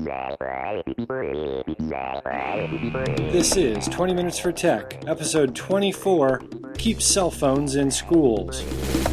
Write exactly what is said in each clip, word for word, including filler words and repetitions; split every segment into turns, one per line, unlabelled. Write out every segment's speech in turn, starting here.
This is twenty Minutes for Tech, episode twenty-four, Keep Cell Phones in Schools.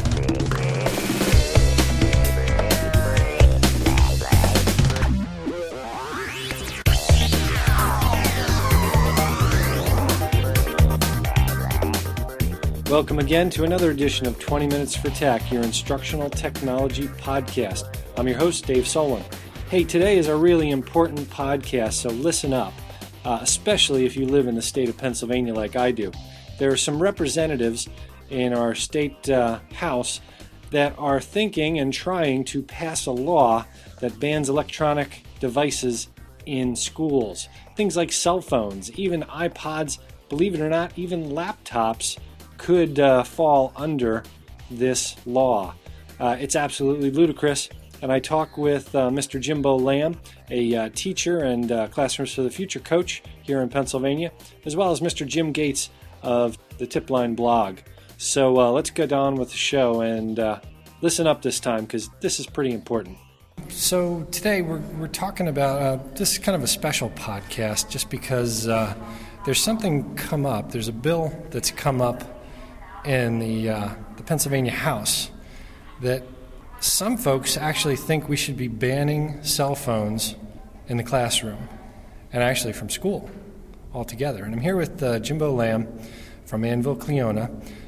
Welcome again to another edition of twenty Minutes for Tech, your instructional technology podcast. I'm your host, Dave Solon. Hey, today is a really important podcast, so listen up, uh, especially if you live in the state of Pennsylvania like I do. There are some representatives in our state uh, house that are thinking and trying to pass a law that bans electronic devices in schools. Things like cell phones, even iPods, believe it or not, even laptops could uh, fall under this law. Uh, it's absolutely ludicrous, and I talk with uh, Mister Jimbo Lamb, a uh, teacher and uh, Classrooms for the Future coach here in Pennsylvania, as well as Mister Jim Gates of the Tipline blog. So uh, let's get on with the show and uh, listen up this time, because this is pretty important. So today we're we're talking about, uh, this is kind of a special podcast just because uh, there's something come up. There's a bill that's come up in the uh, the Pennsylvania House that some folks actually think we should be banning cell phones in the classroom and actually from school altogether. And I'm here with uh, Jimbo Lamb from Annville, Cleona.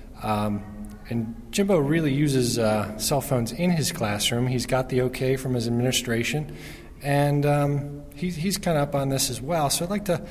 Um, and Jimbo really uses uh, cell phones in his classroom. He's got the okay from his administration, and um, he, he's kind of up on this as well. So I'd like to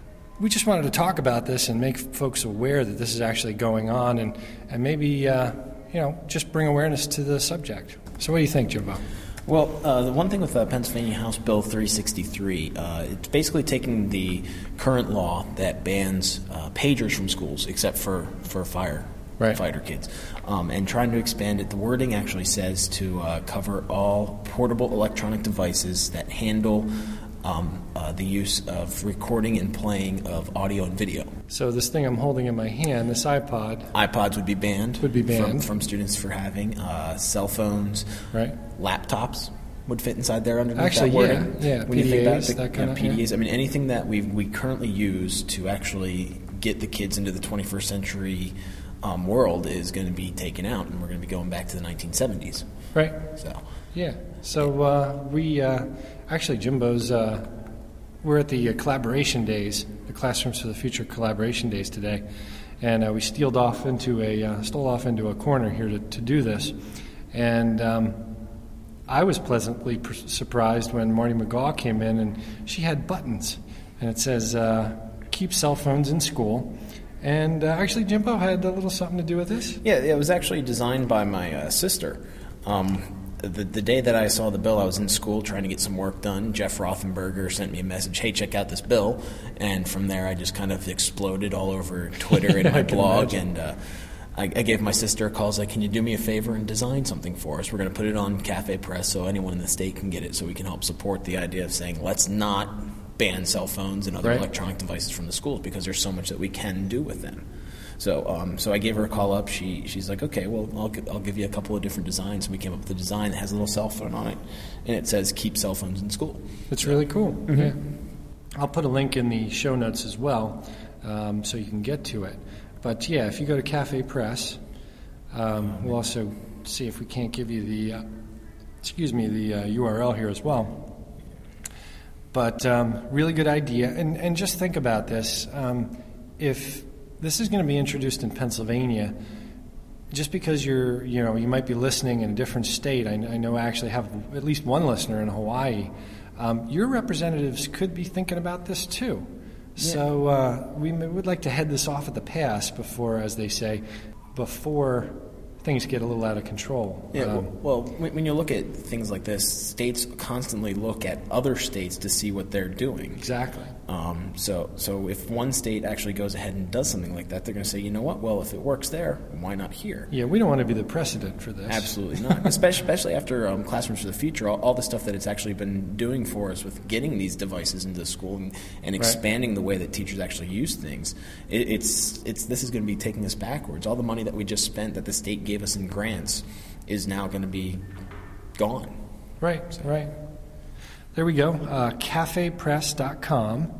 We just wanted to talk about this and make folks aware that this is actually going on, and, and maybe, uh, you know, just bring awareness to the subject. So what do you think, Jimbo?
Well, uh, the one thing with uh, Pennsylvania House Bill three sixty-three, uh, it's basically taking the current law that bans uh, pagers from schools, except for, for fire right. fighter kids, um, and trying to expand it. The wording actually says to uh, cover all portable electronic devices that handle Um, uh, the use of recording and playing of audio and video.
So this thing I'm holding in my hand, this iPod...
iPods would be banned.
Would be banned.
From, from students for having. Uh, cell phones.
Right.
Laptops would fit inside there underneath
actually,
that wording.
Yeah, yeah.
When
P D As,
you think about the,
that kind
yeah,
of...
P D As,
yeah.
I mean, anything that we we currently use to actually get the kids into the twenty-first century um, world is going to be taken out, and we're going to be going back to the nineteen seventies.
Right.
So.
Yeah. So uh, we... Uh, actually, Jimbo's... Uh, We're at the uh, collaboration days, the Classrooms for the Future collaboration days today, and uh, we stealed off into a uh, stole off into a corner here to, to do this. And um, I was pleasantly pr- surprised when Marty McGaw came in, and she had buttons, and it says uh, "Keep cell phones in school." And uh, actually, Jimbo had a little something to do with this.
Yeah, it was actually designed by my uh, sister. Um, The, the day that I saw the bill, I was in school trying to get some work done. Jeff Rothenberger sent me a message, hey, check out this bill. And from there, I just kind of exploded all over Twitter and my blog. Imagine. And uh, I, I gave my sister a call. I was like, can you do me a favor and design something for us? We're going to put it on Cafe Press so anyone in the state can get it, so we can help support the idea of saying, let's not ban cell phones and other
right.
electronic devices from the schools, because there's so much that we can do with them. So um, so I gave her a call up. She She's like, okay, well, I'll, I'll give you a couple of different designs. And we came up with a design that has a little cell phone on it, and it says, keep cell phones in school.
It's really cool.
Mm-hmm.
Yeah. I'll put a link in the show notes as well, um, so you can get to it. But, yeah, if you go to Cafe Press, um, we'll also see if we can't give you the, uh, excuse me, the uh, U R L here as well. But um, really good idea. And, and just think about this. Um, if... This is going to be introduced in Pennsylvania. Just because you're, you know, you might be listening in a different state. I, I know I actually have at least one listener in Hawaii. Um, your representatives could be thinking about this too. Yeah. So uh, we would like to head this off at the pass before, as they say, before things get a little out of control.
Yeah.
Um,
well, well, when you look at things like this, states constantly look at other states to see what they're doing.
Exactly.
Um, so, so if one state actually goes ahead and does something like that, they're going to say, you know what? Well, if it works there, why not here?
Yeah, we don't want to be the precedent for this.
Absolutely not. especially, especially after um, Classrooms for the Future, all, all the stuff that it's actually been doing for us with getting these devices into the school and, and expanding right. the way that teachers actually use things. It, it's, it's, this is going to be taking us backwards. All the money that we just spent that the state gave us in grants is now going to be gone.
Right, right. There we go. Uh, cafe press dot com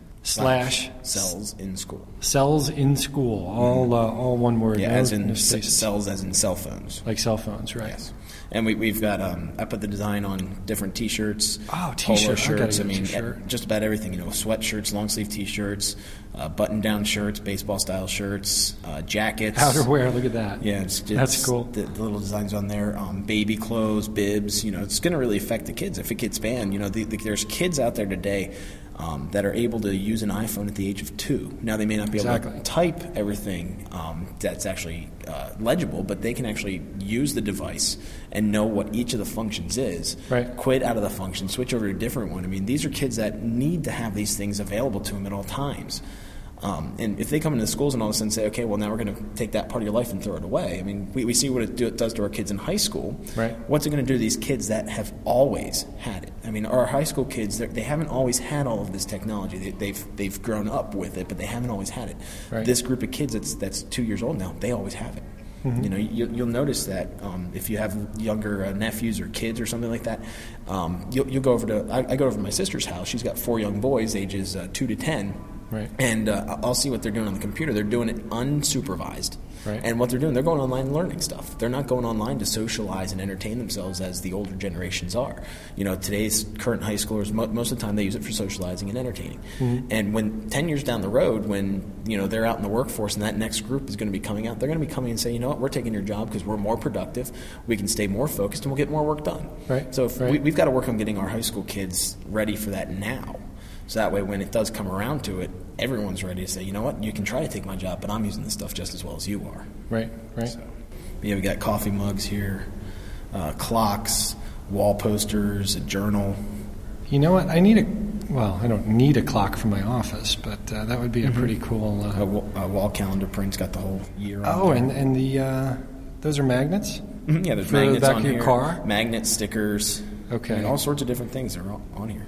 slash
cells in school.
Cells in school. All uh, all one word.
Yeah,
no,
as in
no
s- cells as in cell phones.
Like cell phones, right?
Yes. And we, we've got, um, I put the design on different T-shirts,
oh,
t-shirt,
polo shirts, I,
I mean,
t-shirt.
just about everything, you know, sweatshirts, long-sleeve T-shirts, uh, button-down shirts, baseball-style shirts, uh, jackets.
Outerwear, look at that.
Yeah, it's, it's
that's cool.
The, the little designs on there, um, baby clothes, bibs, you know, it's going to really affect the kids. If it gets banned, you know, the, the, there's kids out there today Um, that are able to use an iPhone at the age of two. Now, they may not be
exactly.
able to type everything um, that's actually uh, legible, but they can actually use the device and know what each of the functions is,
right.
quit out of the function, switch over to a different one. I mean, these are kids that need to have these things available to them at all times. Um, and if they come into the schools and all of a sudden say, okay, well, now we're going to take that part of your life and throw it away. I mean, we, we see what it, do, it does to our kids in high school.
Right.
What's it going to do to these kids that have always had it? I mean, our high school kids, they haven't always had all of this technology. They, they've they've grown up with it, but they haven't always had it.
Right.
This group of kids that's that's two years old now, they always have it. Mm-hmm. You know, you, you'll notice that um, if you have younger uh, nephews or kids or something like that, um, you'll, you'll go over to, I, I go over to my sister's house. She's got four young boys, ages uh, two to ten.
Right.
And uh, I'll see what they're doing on the computer. They're doing it unsupervised.
Right.
And what they're doing, they're going online and learning stuff. They're not going online to socialize and entertain themselves as the older generations are. You know, today's current high schoolers, mo- most of the time they use it for socializing and entertaining. Mm-hmm. And when ten years down the road, when, you know, they're out in the workforce and that next group is going to be coming out, they're going to be coming and say, you know what, we're taking your job because we're more productive, we can stay more focused, and we'll get more work done.
Right.
So if
right.
we, we've got to work on getting our high school kids ready for that now. So that way, when it does come around to it, everyone's ready to say, you know what, you can try to take my job, but I'm using this stuff just as well as you are.
Right, right.
So, yeah, we got coffee mugs here, uh, clocks, wall posters, a journal.
You know what? I need a, well, I don't need a clock for my office, but uh, that would be a mm-hmm. pretty cool. Uh,
a, w- a wall calendar print's got the whole year on
Oh,
there.
and, and the, uh, those are magnets?
Mm-hmm. Yeah, there's
for
magnets
the back
on
of your
here.
car?
Magnets, stickers.
Okay.
I mean, all sorts of different things are on here.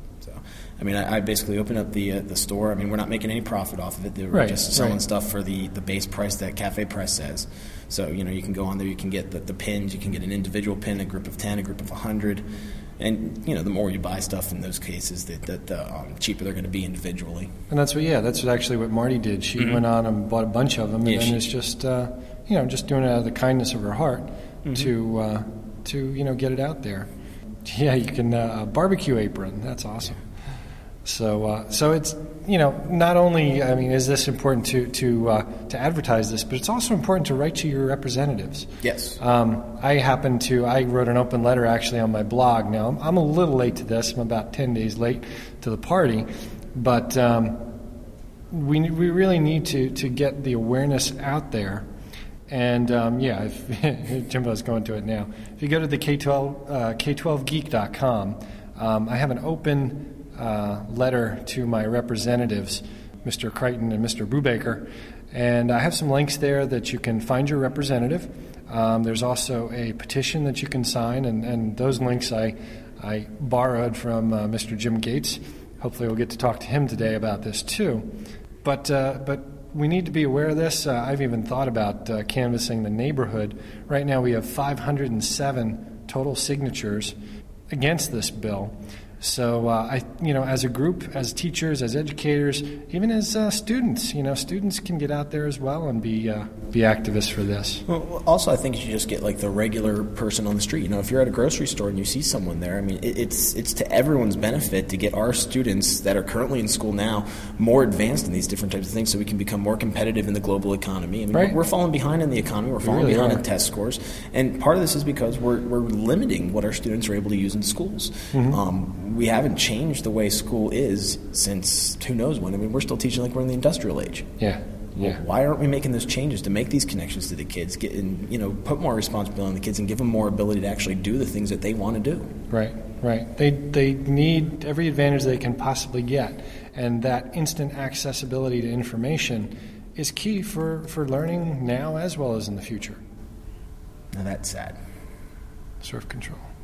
I mean, I, I basically open up the uh, the store. I mean, we're not making any profit off of it. We're
right,
just selling
right.
stuff for the, the base price that Cafe Press says. So, you know, you can go on there, you can get the, the pins, you can get an individual pin, a group of ten, a group of one hundred. And, you know, the more you buy stuff in those cases, the, the, the um, cheaper they're going to be individually.
And that's what, yeah, that's what actually what Marty did. She mm-hmm. went on and bought a bunch of them, and
yeah,
then
she,
it's just, uh, you know, just doing it out of the kindness of her heart mm-hmm. to, uh, to, you know, get it out there. Yeah, you can, uh, barbecue apron, that's awesome. So, uh, so it's, you know, not only, I mean, is this important to to uh, to advertise this, but it's also important to write to your representatives.
Yes.
Um, I happen to, I wrote an open letter actually on my blog. Now, I'm, I'm a little late to this. I'm about ten days late to the party, but um, we we really need to, to get the awareness out there. And, um, yeah, if, Jimbo's going to it now. If you go to the K twelve, uh, K twelve geek dot com, um, I have an open Uh, letter to my representatives, Mister Crichton and Mister Brubaker, and I have some links there that you can find your representative. Um, there's also a petition that you can sign, and, and those links I I borrowed from uh, Mister Jim Gates. Hopefully we'll get to talk to him today about this too. But uh, but we need to be aware of this. Uh, I've even thought about uh, canvassing the neighborhood. Right now we have five hundred seven total signatures against this bill. So, uh, I, you know, as a group, as teachers, as educators, even as uh, students, you know, students can get out there as well and be uh, be activists for this.
Well, also, I think you should just get like the regular person on the street. You know, if you're at a grocery store and you see someone there, I mean, it, it's it's to everyone's benefit to get our students that are currently in school now more advanced in these different types of things, so we can become more competitive in the global economy. I mean,
right.
we're, we're falling behind in the economy. We're falling
we really
behind
are.
in test scores, and part of this is because we're we're limiting what our students are able to use in schools. Mm-hmm. Um, we haven't changed the way school is since who knows when. I mean, we're still teaching like we're in the industrial age.
Yeah.
Well,
yeah.
why aren't we making those changes to make these connections to the kids, get and, you know, put more responsibility on the kids and give them more ability to actually do the things that they want to do?
Right, right. They they need every advantage they can possibly get, and that instant accessibility to information is key for, for learning now as well as in the future.
Now that's sad.
Surf control.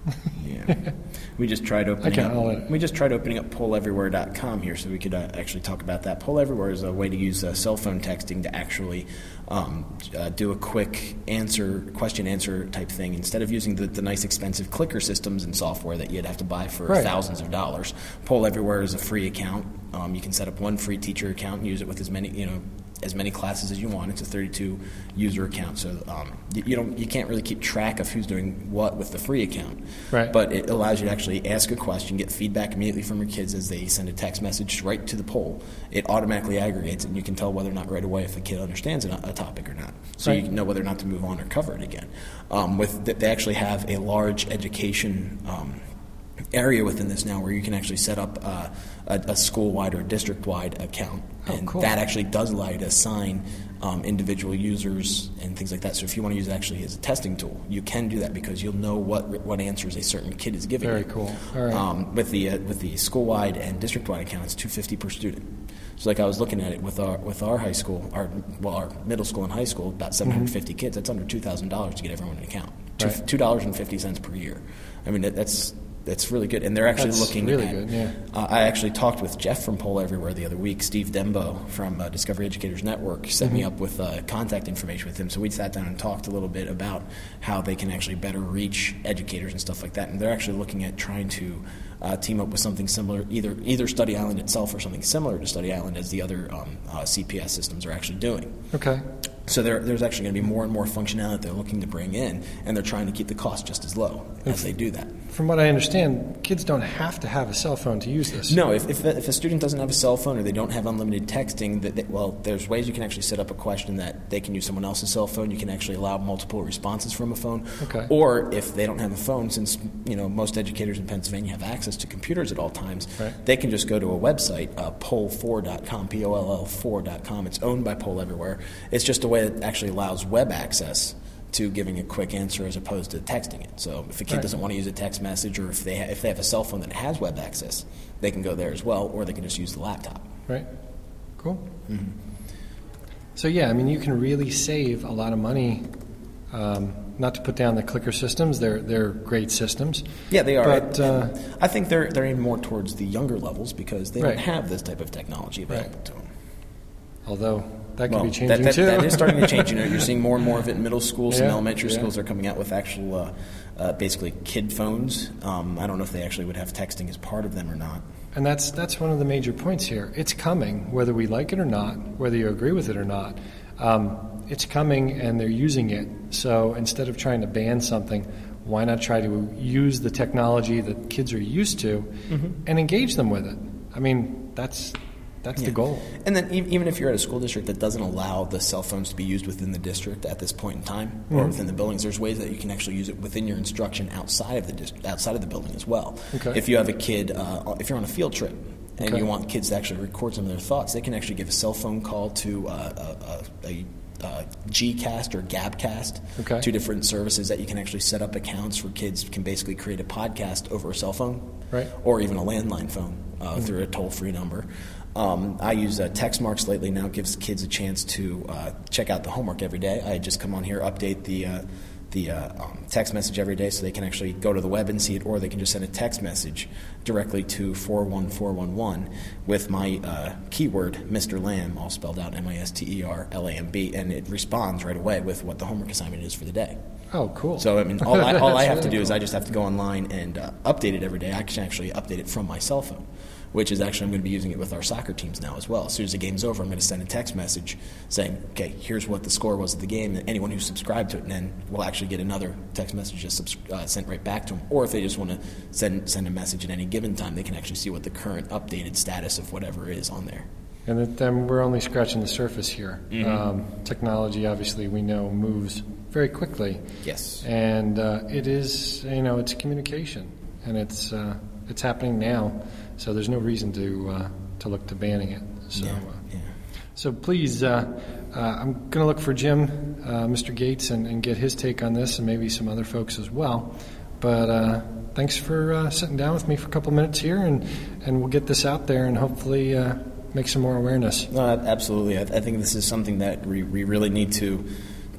Yeah. We just tried opening
Okay, I'll let
up.
it.
We just tried opening up poll everywhere dot com here, so we could uh, actually talk about that. Poll Everywhere is a way to use uh, cell phone texting to actually um, uh, do a quick answer, question answer type thing. Instead of using the, the nice expensive clicker systems and software that you'd have to buy for
Right.
thousands of dollars, Poll Everywhere is a free account. Um, you can set up one free teacher account and use it with as many, you know, as many classes as you want. It's a thirty-two user account, so um, you, you don't you can't really keep track of who's doing what with the free account.
Right.
But it allows you to actually ask a question, get feedback immediately from your kids as they send a text message right to the poll. It automatically aggregates it, and you can tell whether or not right away if the kid understands a, a topic or not. So
Right.
you know whether or not to move on or cover it again. Um, with they actually have a large education Um, area within this now where you can actually set up uh, a, a school-wide or district-wide account.
Oh,
and
cool.
that actually does allow you to assign um, individual users and things like that. So if you want to use it actually as a testing tool, you can do that because you'll know what what answers a certain kid is giving
Very
you.
cool. All right.
Um, with the uh, with the school-wide and district-wide account, it's two hundred fifty dollars per student. So like I was looking at it with our with our high school, our well our middle school and high school, about seven hundred fifty
Mm-hmm.
kids. That's under two thousand dollars to get everyone an account. Two
Right.
two dollars and fifty cents per year. I mean that, that's. That's really good, and they're actually
That's
looking
really
at.
good, yeah.
Uh, I actually talked with Jeff from Poll Everywhere the other week. Steve Dembo from uh, Discovery Educators Network set me
Mm-hmm.
up with uh, contact information with him. So we sat down and talked a little bit about how they can actually better reach educators and stuff like that. And they're actually looking at trying to uh, team up with something similar, either either Study Island itself or something similar to Study Island, as the other um, uh, C P S systems are actually doing.
Okay.
So there, there's actually going to be more and more functionality that they're looking to bring in, and they're trying to keep the cost just as low as they do that.
From what I understand, kids don't have to have a cell phone to use this.
No, if, if, if a student doesn't have a cell phone or they don't have unlimited texting, that they, well, there's ways you can actually set up a question that they can use someone else's cell phone. You can actually allow multiple responses from a phone.
Okay.
Or if they don't have a phone, since you know most educators in Pennsylvania have access to computers at all times,
Right.
they can just go to a website, uh, poll four dot com, P O L L four dot com. It's owned by Poll Everywhere. It's just a way that actually allows web access to giving a quick answer as opposed to texting it. So if a kid
Right.
doesn't want to use a text message, or if they ha- if they have a cell phone that has web access, they can go there as well, or they can just use the laptop.
Right. Cool.
Mm-hmm.
So yeah, I mean, you can really save a lot of money. Um, not to put down the clicker systems; they're they're great systems.
Yeah, they are.
But uh,
I think they're they're aimed more towards the younger levels because they
Right.
don't have this type of technology available
Right.
to them.
although that could
Well,
be
that,
changing
that,
too.
that is starting to change. You know, you're seeing more and more of it in middle school. Some
Yeah,
elementary
yeah.
schools are coming out with actual, uh, uh, basically kid phones. Um, I don't know if they actually would have texting as part of them or not.
And that's that's one of the major points here. It's coming, whether we like it or not, whether you agree with it or not. Um, it's coming, and they're using it. So instead of trying to ban something, why not try to use the technology that kids are used to and engage them with it? I mean, that's that's
Yeah.
the goal.
And then e- even if you're at a school district that doesn't allow the cell phones to be used within the district at this point in time, or
Mhm.
within the buildings, there's ways that you can actually use it within your instruction outside of the dist- outside of the building as well.
Okay.
If you have a kid, uh, if you're on a field trip and
Okay.
you want kids to actually record some of their thoughts, they can actually give a cell phone call to uh, a, a, a uh, Gcast or Gabcast,
Okay.
two different services that you can actually set up accounts where kids can basically create a podcast over a cell phone,
Right.
or even a landline phone uh, through a toll-free number. Um, I use uh, text marks lately now. It gives kids a chance to uh, check out the homework every day. I just come on here, update the uh, the uh, um, text message every day, so they can actually go to the web and see it, or they can just send a text message directly to four one four one one with my uh, keyword Mister Lamb, all spelled out M I S T E R L A M B, and it responds right away with what the homework assignment is for the day.
Oh, cool.
So I mean, all I, all I
That's
have to
really
do is
cool.
I just have to go online and uh, update it every day. I can actually update it from my cell phone, which is actually I'm going to be using it with our soccer teams now as well. As soon as the game's over, I'm going to send a text message saying, okay, here's what the score was of the game, and anyone who subscribed to it, and then will actually get another text message just subs- uh, sent right back to them. Or if they just want to send send a message at any given time, they can actually see what the current updated status of whatever is on there.
And that, then we're only scratching the surface here.
Mhm.
Um, technology, obviously, we know moves very quickly,
Yes.
and uh, it is, you know, it's communication, and it's uh, it's happening now. So there's no reason to uh, to look to banning it. So,
Yeah,
uh,
yeah.
so please, uh, uh, I'm going to look for Jim, uh, Mister Gates, and, and get his take on this, and maybe some other folks as well. But uh, thanks for uh, sitting down with me for a couple minutes here, and and we'll get this out there, and hopefully uh, make some more awareness.
No, absolutely. I, I think this is something that we, we really need to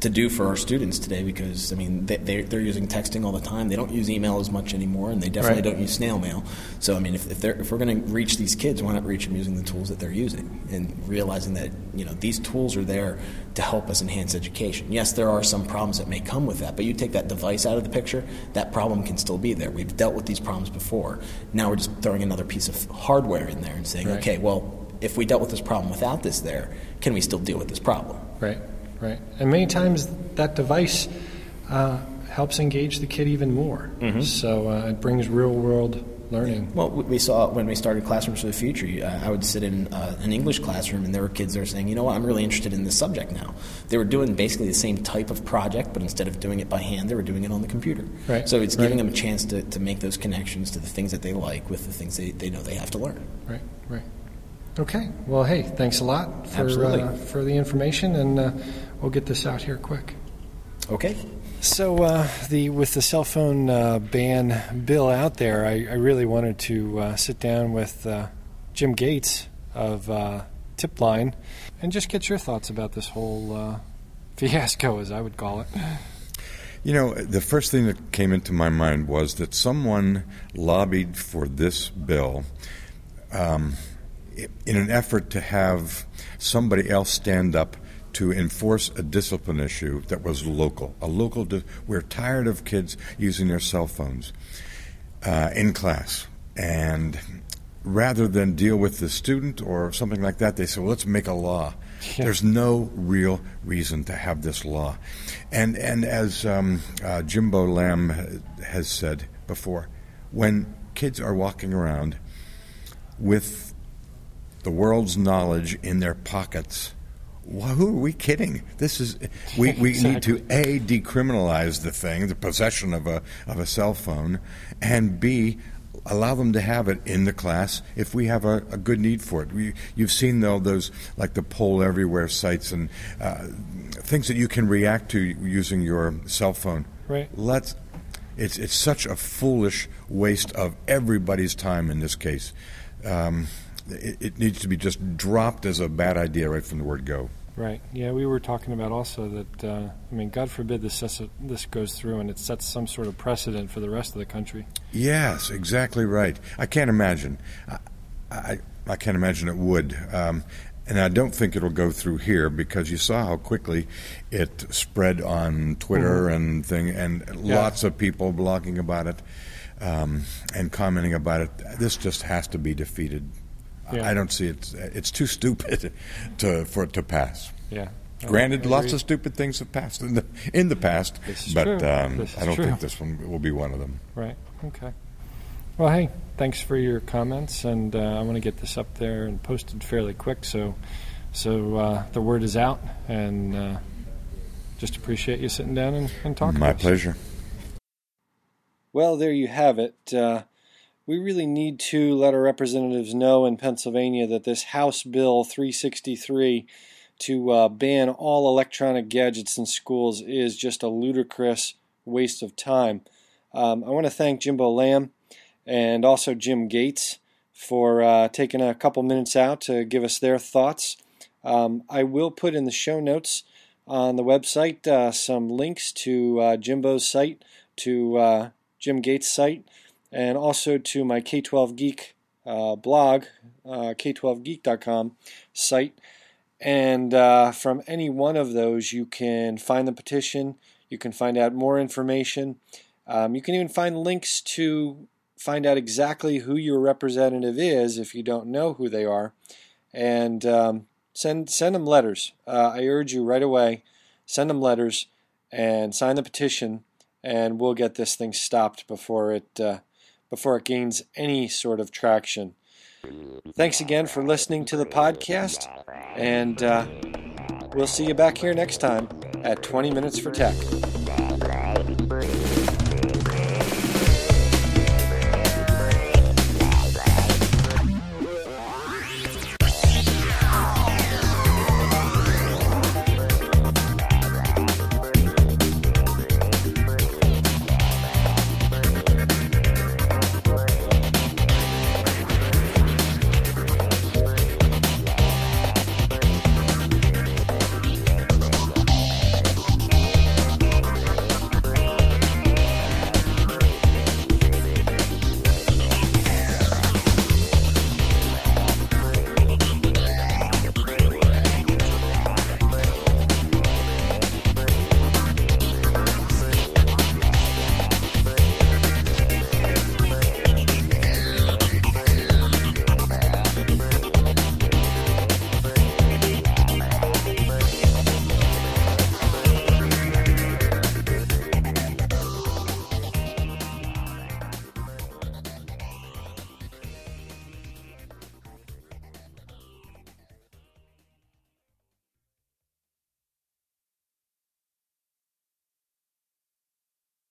to do for our students today, because I mean they, they're, they're using texting all the time. They don't use email as much anymore, and they definitely right. don't use snail mail. So I mean, if if, they're, if we're going to reach these kids, why not reach them using the tools that they're using, and realizing that you know these tools are there to help us enhance education. Yes, there are some problems that may come with that, but you take that device out of the picture, that problem can still be there. We've dealt with these problems before. Now we're just throwing another piece of hardware in there and saying, right. okay, well, if we dealt with this problem without this there, can we still deal with this problem?
Right. Right, and many times that device uh, helps engage the kid even more. Mm-hmm. So uh, it brings real-world learning.
Well, we saw when we started Classrooms for the Future, uh, I would sit in uh, an English classroom, and there were kids there saying, you know what, I'm really interested in this subject now. They were doing basically the same type of project, but instead of doing it by hand, they were doing it on the computer. Right. So it's giving right. them a chance to, to make those connections to the things that they like with the things they, they know they have to learn.
Right, right. Okay. Well, hey, thanks a lot for uh, for the information, and uh, we'll get this out here quick.
Okay.
So uh, the with the cell phone uh, ban bill out there, I, I really wanted to uh, sit down with uh, Jim Gates of uh, Tipline and just get your thoughts about this whole uh, fiasco, as I would call it.
You know, the first thing that came into my mind was that someone lobbied for this bill Um, in an effort to have somebody else stand up to enforce a discipline issue that was local. A local. Di- we're tired of kids using their cell phones uh, in class, and rather than deal with the student or something like that, they said, well, let's make a law. Yeah. There's no real reason to have this law. And, and as um, uh, Jimbo Lamb has said before, when kids are walking around with the world's knowledge in their pockets, well, who are we kidding? This is we, we exactly. need to A, decriminalize the thing, the possession of a of a cell phone, and B, allow them to have it in the class if we have a, a good need for it. We, you've seen though those like the Poll Everywhere sites and uh, things that you can react to using your cell phone.
Right.
Let's. It's it's such a foolish waste of everybody's time in this case. Um, It, it needs to be just dropped as a bad idea right from the word go.
Right. Yeah, we were talking about also that, uh, I mean, God forbid this this goes through and it sets some sort of precedent for the rest of the country.
Yes, exactly right. I can't imagine. I, I, I can't imagine it would. Um, and I don't think it'll go through here because you saw how quickly it spread on Twitter mm-hmm. and thing, and yeah. lots of people blogging about it um, and commenting about it. This just has to be defeated. Yeah. I don't see it. It's too stupid to for it to pass.
Yeah.
Granted, lots of stupid things have passed in the in the past, but um, I don't
true.
think this one will be one of them.
Right. Okay. Well, hey, thanks for your comments, and uh, I want to get this up there and posted fairly quick, so so uh, the word is out, and uh, just appreciate you sitting down and, and talking.
My
to us.
pleasure.
Well, there you have it. Uh, We really need to let our representatives know in Pennsylvania that this House Bill three sixty-three to uh, ban all electronic gadgets in schools is just a ludicrous waste of time. Um, I want to thank Jimbo Lamb and also Jim Gates for uh, taking a couple minutes out to give us their thoughts. Um, I will put in the show notes on the website uh, some links to uh, Jimbo's site, to uh, Jim Gates' site, and also to my K twelve Geek uh, blog, uh, K twelve geek dot com site. And uh, from any one of those, you can find the petition. You can find out more information. Um, you can even find links to find out exactly who your representative is if you don't know who they are. And um, send send them letters. Uh, I urge you right away, send them letters and sign the petition, and we'll get this thing stopped before it uh, before it gains any sort of traction. Thanks again for listening to the podcast, and uh, we'll see you back here next time at twenty minutes for Tech.